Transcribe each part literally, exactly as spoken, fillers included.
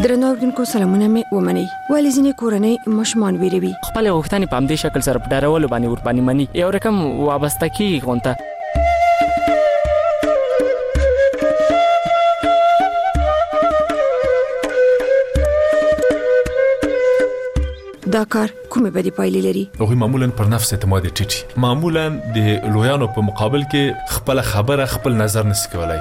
درنو اوریدونکو سلامونه مې ومنئ. ولې ځینې کورنۍ ماشومان ویروي؟ خپل غوښتنې په همدې شکل سره په ډارولو باندې ور باندې مني، یو رقم وابسته کیږي غونته. دا کار کومه بدی پایلې لري؟ هغه معمولا پر نفس اعتماد ټیټي، معمولا د لویانو په مقابل کې خپل خبره خپل نظر نشي کولای.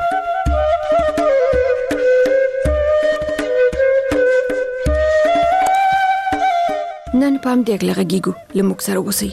نن پام دې غلغږیګو لموږ سره اوسئ.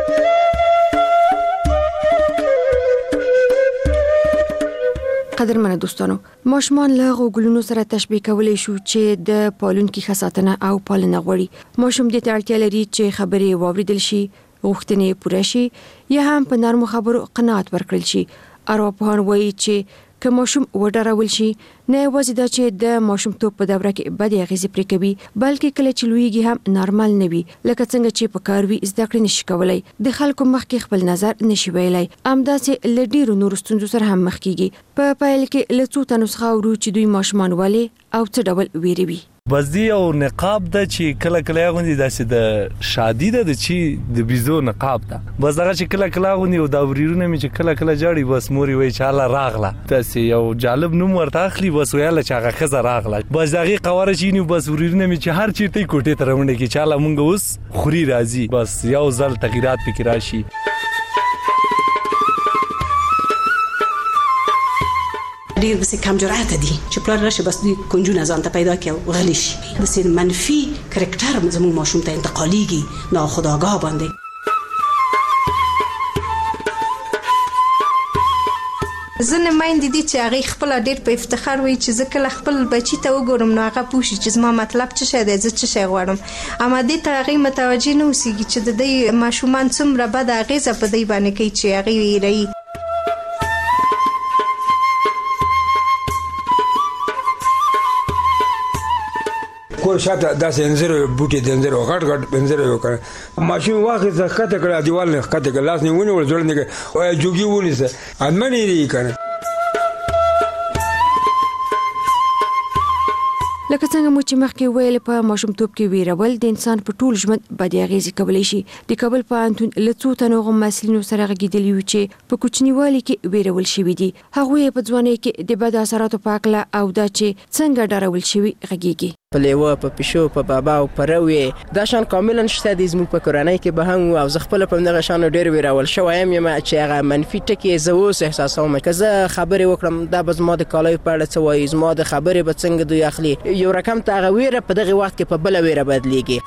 قدرمنه دوستانو، ماشومان له غوګلونو سره تشبیه کولای شو چې د پالونکي خاصاتنه او پالنه غوړي. ماشوم دې ته اړتیا لري چې خبرې واوریدل شي، غوښتنې پوره شي، یا هم په نرمو خبرو قناعت ورکړل شي. ارواپوهان وایي چې که ماشوم وډارول شي، نه یوازې دا چې د ماشومتوب په دوره کې بدې اغېزې پرې کوي، بلکې کله چې لویږي هم نارمل نه وي، لکه څنګه چې په کار وي زده کړې نشي کولای، د خلکو مخ کې خپل نظر نشي ویلای، همداسې له ډېرو نورو ستونزو سره هم مخ کیږي. په پایل کې له څو تنو څخه اورو چې دوی ماشومان ولې او څه ډول ویروي. بزدی او نقاب د چې کله کله غوندي داسې د شادي د چې د بيزو نقاب ده، بس دا چې کله کله غوندي او دا وريرونه می چې کله کله جاړي بس موري وای چې الله راغله تاسو یو جالب نوم ورته اخلي، بس ویاله چې هغه خزه راغله، بس دغه قواره چې نو بس وريرونه می چې هر چیرته کوټه تر ونده کې چې الله مونږ اوس خوري راځي، بس یو ځل تغیرات پکې راشي. ډیر بس کم جرأت دي چې پلار راشي بس دوی کنجونه ځان ته پیدا کړي غلی شي، بس منفي کرکټر زموږ ماشوم ته انتقاليږي ناخودآگاه باندې. زنه مایندې دي چې هغه خپل ډېر په افتخار وایي چې زه کله خپل بچی ته وګورم نو هغه پوښي چې زما مطلب څه شی دی، زه څه شی غواړم، اما دې ته هغه متوجه نه اوسېږي چې د دې ماشومان څومره بد اغېزه په دې باندې کوي چې هغه ویروي. کور شاته داسې انځر بوټي د انځر غټ غټ انځر یو کړ ماشین واخې زکته کړه دیوال نه خته کړه لاس نیونه ول جوړ نه کړ او جوګي ونیسه انمنې لري کنه. لکه څنګه مو چې مخکې ویل، په ماشومتوب کې ویرول د انسان په ټول ژوند بدې اغېزې کولی شي. د کابل پوهنتون له څو تنو مسلینو سره غږېدلي وو چې په کوچنیوالي کې ویرول شوي دي. هغوی په ځوانۍ کې د بد اثراتو په اړه او دا چې څنګه ډارول شوي غږېږي. په لیوه، په پښو، په بابا او په روي دا شان کاملا شته دي زموږ په کورنۍ کې به هم او زه خپل په دغه شان ډېر ویرول شوم یم چې هغه منفي ټکي زه اوس احساسوم. که زه خبرې وکړم دا به زما د کالیو په اړه څه وایي، زما د خبرې به څنګه دوی اخلي، یو رقم ته هغه ویره په دغه وخت کې په بله ویره بدلیږي.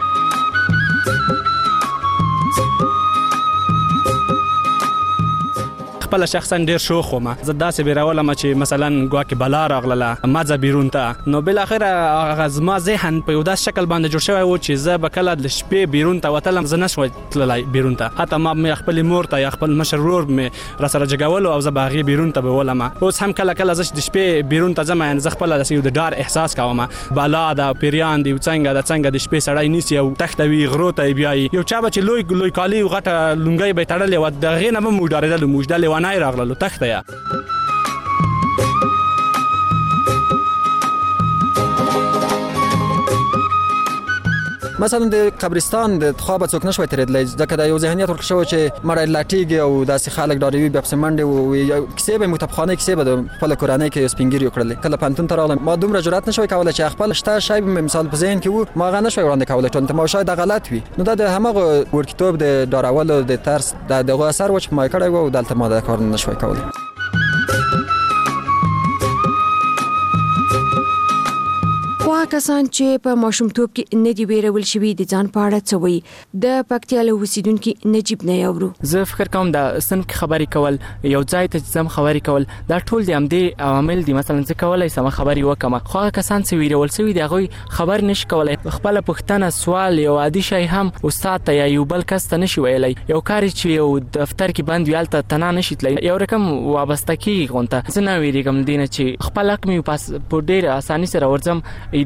خپل شخصا ډیر شوخ وم، زه داسې بیرولم چې مثلا ګواکې بلا راغله مازه بیرون ته، نو بل اخر هغه زما ذهن په یو داس شکل باندې جوړ شوی و چې زه به کله د شپې بیرون ته وتلم، زه نشوم تللی بیرون ته، حتی ما مې خپل مور ته یا خپل مشر ورور مې را سره جګولو او زه به هغې بیرون ته به ولم. اوس هم کله کله زه د شپې بیرون ته ځم، یعنې زه خپله داسې یو د ډار احساس کوم، بلا ده، پیریان دي، څنګه ده څنګه د شپې سړی نیسي او تښتوي غرو ته یې بیایي. یو چا به چې لوی لوی کالي او غټه لونګۍ به یې تړلې وه، د هغې نه به موږ ډارېدلو، موږ دا لیونی راغللو تخته یا مثلا د قبرستان د خواب څوک نشوي ترېدلی، ځکه دا یو ذهنیت ورکړ شو چې مړی لاټیږي او داسې خلک ډاروي بیا پسې منډې او کیسې به موږ تپخانۍ کیسې به د خپله کورنۍ کې یو سپین ږیري وکړلې. کله پوهنتون ته راغلم ما دومره جرأت نشوی کولی چې خپل شته شی به مثال په ذهن کې وو ما هغه نشوی وړاندې کولی، ټول ته ما شاید غلط وي. نو دا د هماغه وړکتوب د ډارولو د ترس د دغه اثر و چې ما کړی و او دلته ما دا کار نشوی کولی. خو کسان چې په ماشومتوب کې نه دی ویرول شوي د ځان په اړه څه وایي. د پکتیا له اوسیدونکي نجیب نه اورو. زه فکر کوم د صنف کې خبرې کول، یو ځای ته ځم خبرې کول، دا ټول د همدې عوامل دي. مثلا زه کولی سم خبرې وکم، خو هغه کسان چې ویرول شوي دي هغوی خبر نشي کولی، خپله پوښتنه سوال یو عادي شی هم استاد ته یا یو بل کس ته نشي ویلی، یو کار چې یو دفتر کې بند وي هلته تنها نشي تللی، یو رقم وابسته کېږي غونته. زه نه ویرېږم دې نه چې خپل حق مې په ډېر اساني سره ورځم،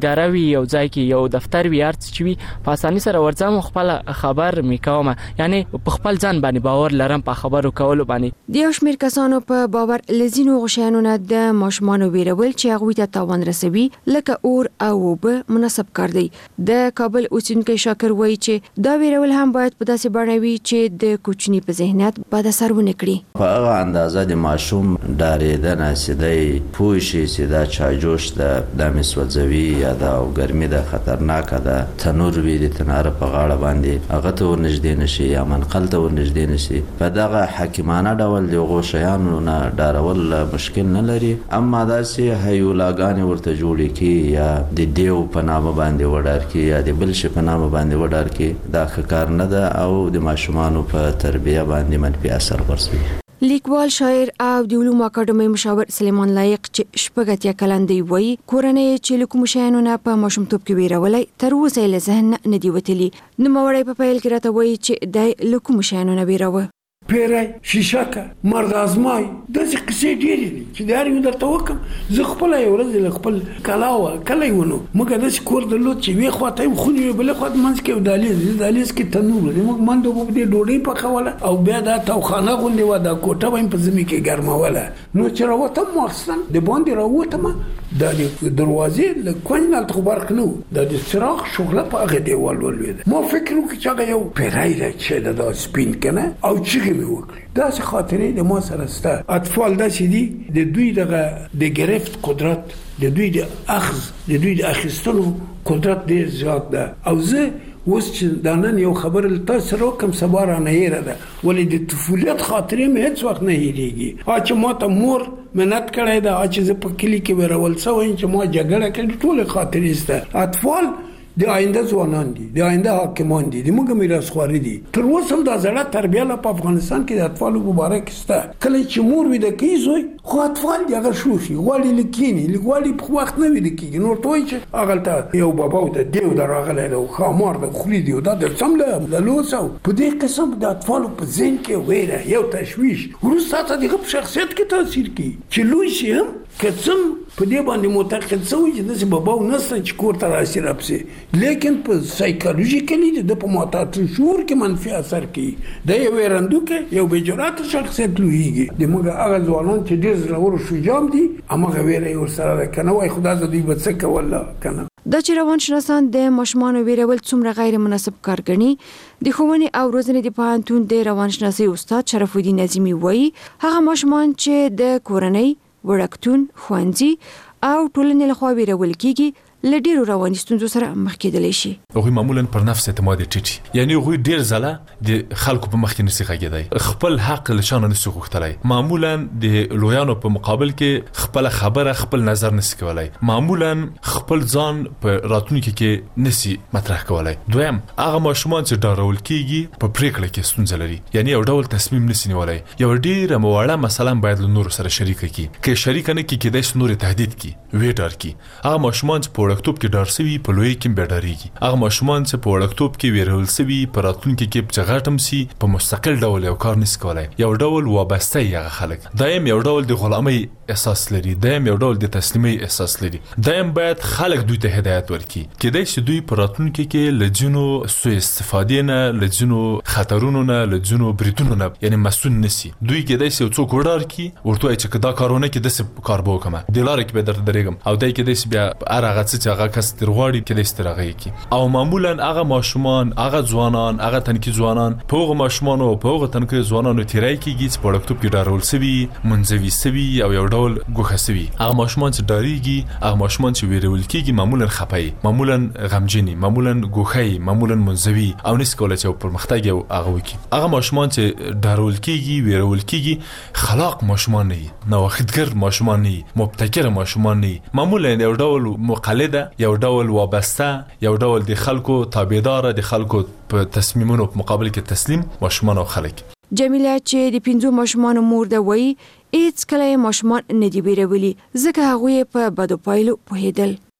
اداره وي یو ځای کې یو دفتر وي ارڅ چې وي په اساني سره ورځم خپل خبر میکوم یعنی په خپل ځان باندې باور لرم په خبرو کولو باندې د شمیر کسانو په باور لزینو غشانونه د ماشومان ویرول چې هغه ته تاوان رسوي لکه اور او به مناسب کار دی د کابل اوسیدونکو شاکر وایي چې دا ویرول هم باید په داسې بڼه وي چې د کوچني په ذهنیت بد اثر ونه کړي په هغه اندازه د ماشوم ډارېدنه سیدای پوه شي چې دا چاجوش د د مسوځوي یا د ګرمي د خطرناکه ده تنور وی د تنار په غاړه باندې هغه ته ورنږدې نشي یا منقل ته ورنږدې نشي په دغه حکیمانه ډول د غوښیانو نه ډارول مشکل نه لري اما داسې هیولاګانې ورته جوړې کی یا د دیو په نامه باندې وډار کی یا د بل شي په نامه باندې وډار کی دا کار نه ده او د ماشومانو په تربیه باندې منفي اثر ورسوي لیکوال شاعر او د علومو اکاډمي مشاور سلیمان لایق چې شپږ کلن دی وایي کورنۍ چې له کوم شیانو نه په ماشومتوب کې ویرولای تر اوسه له ذهن نه دی وتلی نو موري په پیل کې راته وایي چې د له کوم شیانو نه ویروه پیرای شیشاکه مرد ازمای داسې قصې ډېرې دي چې د هر یو درته وکم زه خپله یو ورځ له خپل کلاوه کلی ونو موږ داسې کور درلود چې وې خواته یې خونې وې بلې خواته منځ کې یو دهلیز دهلیز کې تنور دی موږ منډه به په دې ډوډۍ پخوله او بیا دا توخانه غوندې وه دا کوټه به یې په ژمي کې ګرموله نو چې راوتم واخیستم د باندې راووتمه دا د دروازې له کونج نه هلته خو برق نه و دا د څراغ شغله په هغې دیوال ولوېده ما فکر وکړ چې هغه یو پیری دی چې ده دا سپین که نه او چیغې مې وکړې داسې خاطرې د ما سره سته اطفال داسې دي د دوی دغه د گرفت قدرت د دوی د اخذ د دوی د اخیستلو قدرت ډېر زیات ده او زه اوس چې دا نن یو خبر له تاسو سره وکړم سبا رانه هېره ده ولې د طفولیت خاطرې مې هېڅ وخت نه هېرېږي هغه چې ما ته مور منت کړی ده هغه چې زه په کلي کې ویرول شوی یم چې ما جګړه کړې ټولې خاطرې شته اطفال د آینده ځوانان دي د آینده حاکمان دي د موږ میراثخواري دي تر اوسه هم دا زړه تربیه لا په افغانستان کې د اطفالو په باره کې شته کله چې مور ویده کوي زوی خو اطفال دي هغه شوخي غواړي لیکیني غواړي په وخت نه ویده کېږي نور ته وایي چې هغلته یو بابا د دیو د راغلی دی او ښامار د خولي دی دا د سم له لوس او په دې قسم د اطفالو په ذهن کې ویره یو تشویش وروسته ته دغه په شخصیت کې تاثیر کوي چې لوی شي هم که څم په دې باندې معتقد شوی چې داسې بابا نسته چې کور ته راسي راپسې لیکن په سایکالوژیکلي د په معتاد شعور کې منفي اثر کوي د یو ویرندوکه یو بې جرأته شخصیت لویږي د موږ هغه ځوانان چې ډېر زړور او شجاع دي هماغه ویره یې ورسره ده که نه وایي خدا زه دوی به څه کوله که نه دا چې روانشناسان د ماشومانو ویرول څومره غیر مناسب کار ګڼي د ښوونې او روزنې د پوهنتون د روانشناسۍ استاد شرف الدین نظیمي وایي هغه ماشومان چې د کورنۍ وړکتون ښوونځي او ټولنې لخوا ویرول کیږي له ډیرو رواني ستونزو سره مخ کېدلی شي هغوی معمولا پر نفس اعتماد ټیټي یعنی هغوی ډیر ځله د خلکو په مخ کې نشي غږېدی خپل حق له چا نه نشي غوښتلی معمولا د لویانو په مقابل کې خپل خبره خپل نظر نشي کولای معمولا خپل ځان په راتلونکي کې نشي مطرح کولای دویم هغه ماشومان چې ډارول کیږي په پریکړه کې ستونزه لري یعنی یو ډول تصمیم نشي نیولای یو ډیره موړه مثلا باید له نور سره شریک کی کې شریک نه کی کېدای شي نور تهدید کی وی ډار کی هغه ماشومان چې وړکتوب کې ډار سوي په لوی کې به ډاریږي هغه ماشومان چې په وړکتوب کې ویرول سوي په راتلونکي کې په چغټم سي په مستقل ډول یو کار نشي کولای یو ډول وابسته یغه خلک دایم یو ډول د غلامۍ احساس لري دایم یو ډول د تسلیمۍ احساس لري دایم باید خلک دوی ته هدایت ورکړي کېدای شي دوی په راتلونکي کې لجنو سوء استفادې نه لجنو خطرونو نه لجنو بریدونو نه یعنی مسؤل نشي دوی کېدای شي څوک وډار کی ورته چې دا کارونه کې د کار به وکم د لارې کې به درته درېږم او دای کېدای شي بیا هغه څه هغه کس درغواړي کې د استراغي کی او معمولا هغه ماشومان هغه ځوانان هغه تنکي ځوانان په هغه ماشومان او په هغه تنکي ځوانانو تیرای کیږي چې په وړکتوب کې ډارول سوي منځوي سوي او یو ډول ګوښه سوي هغه ماشومان چې ډاریږي هغه ماشومان چې ویرول کیږي معمولا خپای معمولا غمجني معمولا ګوښه معمولا منځوي او نس کولای چې پرمختګ او هغه وکي هغه ماشومان چې ډارول کیږي ویرول کیږي خلاق ماشومان نه نوښتګر ماشومان نه مبتکر ماشومان نه معمولا یو ډول مقلده یو ډول وابسته یو ډول د خلکو تابعدار د خلکو په تصمیمونو په مقابل کې تسلیم ماشومان او خلک جمیله چې د پنځو ماشومانو مور ده وایي هیڅ کله ماشومان نه دی ویرولي ځکه هغوی په بدو پایلو پوهېدل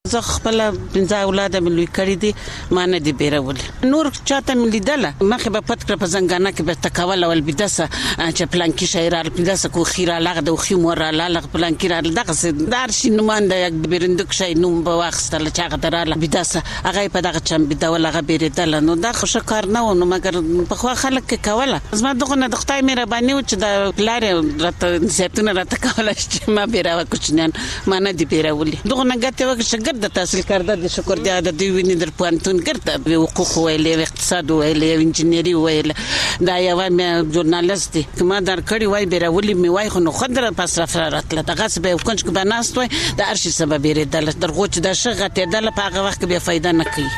زه خپل پنځه اولاد مې لوی کړی دي ما نه دي بیرول نور چاته مې لیدله مخه به پټ کړ په زنګانه کې به تکول ول بدسه چې پلان کې شاعر بدسه کو خیره لغ د خو مور لاله پلان کې دغه دار شي نومانده یک بیرندک شي نوم به واخستل چې هغه دراله بدسه هغه په دغه چم بدول هغه بیرېدل نو دا خو کار نه و نو مګر په خو خلک کې کوله زما دغه نه د خدای مهرباني و چې د پلار راته زیتونه راته کوله چې ما بیره کوچنیان ما نه دي بیرولي دغه نه ګټه وکړه د تحصیل کرده د شکر دی د دوی ویني در پوانتون کرده حقوق ویلې اقتصاد ویلې انجینری ویلې دا یو مې ژورنالیست دی کما در کړي وای بیرولي می وای خو نو خدره پس راتله دغه به کنج کې بناست وای د ارشي سبب بیرېدل درغو چې د شغه ته دل په هغه وخت کې به فائدہ نه کوي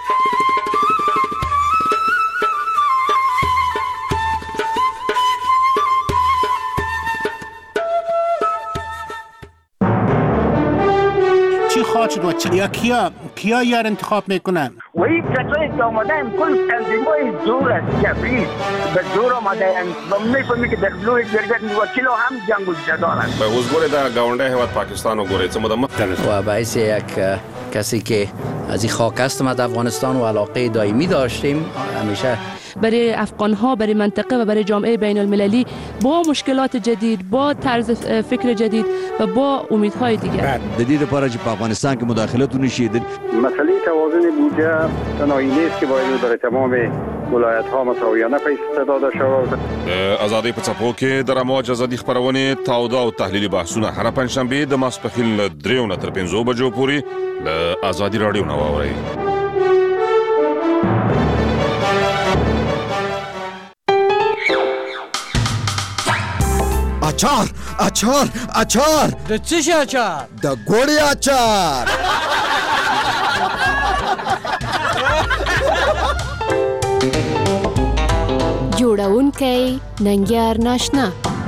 شد و یا کیا کیا یار انتخاب میکنن و این کسایی که آمدن کل تنظیمای زور است کفری به زور آمدن و میفهمی که در بلوی گرگت وکیل هم جنگ و جدارن به وزگوری در گاونده هواد پاکستان و گوری چه مدام و باعث یک کسی که از این خاک هستم از افغانستان و علاقه دائمی داشتیم همیشه برای افغان‌ها برای منطقه و برای جامعه بین المللی با مشکلات جدید با طرز فکر جدید و با امیدهای دیگر جدید لپاره چې په افغانستان کې مداخلت ونشي مسئله توازن بودجه تنهایی نیست که باید برای تمام ولایت ها مساویانه پیسې داده شود ازادي په څپو کې د رموج ازادي خبرونه تاوده او تحلیلي بحثونه هر پنځشنبه د ماسپخیل دریو نه تر پنځو بجو پورې له ازادي رادیو نو اوري اچار اچار اچار د څه شي اچار د ګوړې اچار جوړونکی ننګیار ناشنا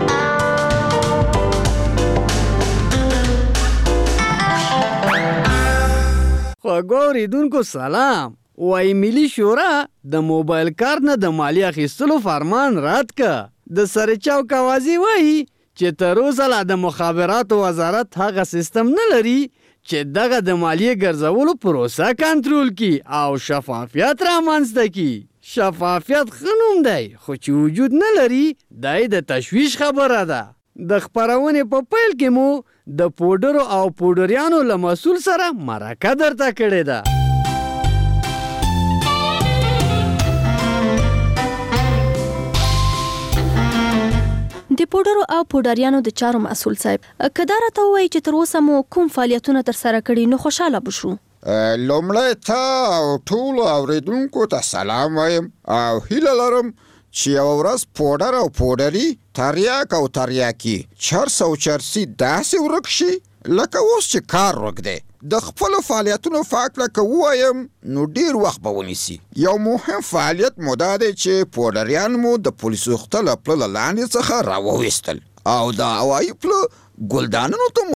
خواږه اوریدونکو سلام وای ملي شورا د موبایل کار نه د مالیه اخیستلو فرمان رد که د سرچاو کوازی وای چې تر اوسه لا د مخابراتو وزارت هغه سیستم نه لري چې دغه د مالیه ګرځولو پروسه کنټرول کی او شفافیت رامنځته کی شفافیت خنوم دی خو چې وجود نه لري دای د تشویش خبره ده د خبرونه په پیل کې مو د پودرو او پودریانو له مسول سره مرکه درته کړې ده د پودرو او پودریانو د چارو مسؤل صاحب کدار ته وایي چې تر اوسه مو کوم فعالیتونه تر سره کړي نو خوشاله بشو لومړی ته او ټول اوریدونکو ته سلام وایم او هیله لرم چې یو ورځ پودر او پودری تریاک او تریاکی چرس او چرسی داسې ورک شي لکه اوس چې کار وکړي د خپل فعالیتونو فاکله که وایم نو ډیر وخت به ونیسي یو مهم فعالیت مو دا دی چې پودریان مو د پولیسو خپل پله لاندې څخه راوویستل او د هوایي پله ګلدانونو ته